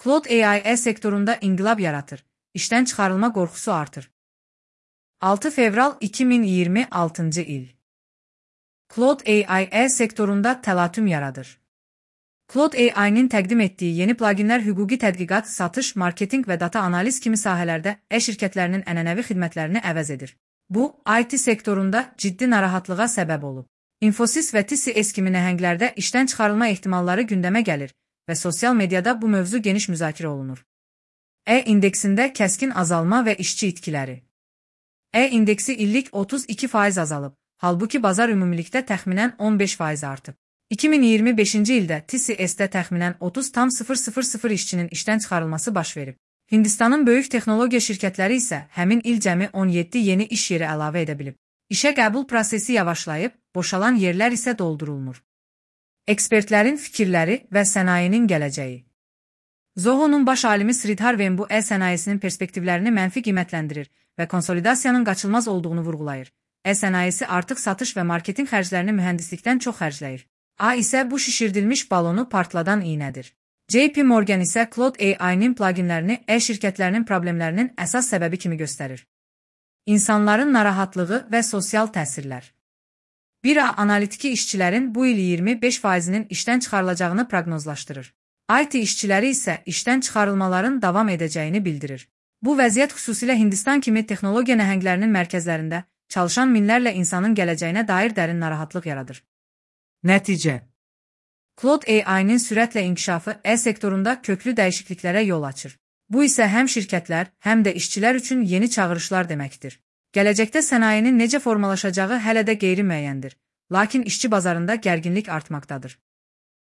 Claude AI sektorunda inqilab yaratır. İşdən çıxarılma qorxusu artır. 6 fevral 2026 il. Claude AI sektorunda təlatüm yaradır. Claude AI'nin təqdim etdiyi yeni pluginlər hüquqi tədqiqat, satış, marketinq və data analiz kimi sahələrdə şirkətlərinin ənənəvi xidmətlərini əvəz edir. Bu, IT sektorunda ciddi narahatlığa səbəb olub. Infosys və TCS kimi nəhənglərdə işdən çıxarılma ehtimalları gündəmə gəlir və sosial mediada bu mövzu geniş müzakirə olunur. E-indeksində kəskin azalma və işçi itkiləri. E-indeksi illik 32% azalıb, halbuki bazar ümumilikdə təxminən 15% artıb. 2025-ci ildə TCS-də təxminən 30,000 işçinin işdən çıxarılması baş verib. Hindistanın böyük texnologiya şirkətləri isə həmin il cəmi 17 yeni iş yeri əlavə edə bilib. İşə qəbul prosesi yavaşlayıb, boşalan yerlər isə doldurulmur. Ekspertlərin fikirləri və sənayenin gələcəyi. Zoho'nun baş alimi Sridhar Vembu sənayesinin perspektivlərini mənfi qiymətləndirir və konsolidasiyanın qaçılmaz olduğunu vurğulayır. Sənayesi artıq satış və marketinq xərclərini mühəndislikdən çox xərcləyir. A isə bu şişirdilmiş balonu partladan iynədir. JP Morgan isə Claude AI'nin pluginlərini şirkətlərinin problemlərinin əsas səbəbi kimi göstərir. İnsanların narahatlığı və sosial təsirlər. Bir analitiki işçilərin bu il 25%-nin işdən çıxarılacağını proqnozlaşdırır. IT işçiləri isə işdən çıxarılmaların davam edəcəyini bildirir. Bu vəziyyət xüsusilə Hindistan kimi texnologiya nəhənglərinin mərkəzlərində çalışan minlərlə insanın gələcəyinə dair dərin narahatlıq yaradır. Nəticə. Claude AI'nin sürətlə inkişafı sektorunda köklü dəyişikliklərə yol açır. Bu isə həm şirkətlər, həm də işçilər üçün yeni çağırışlar deməkdir. Gələcəkdə sənayenin necə formalaşacağı hələ də qeyri-müəyyəndir, lakin işçi bazarında gərginlik artmaqdadır.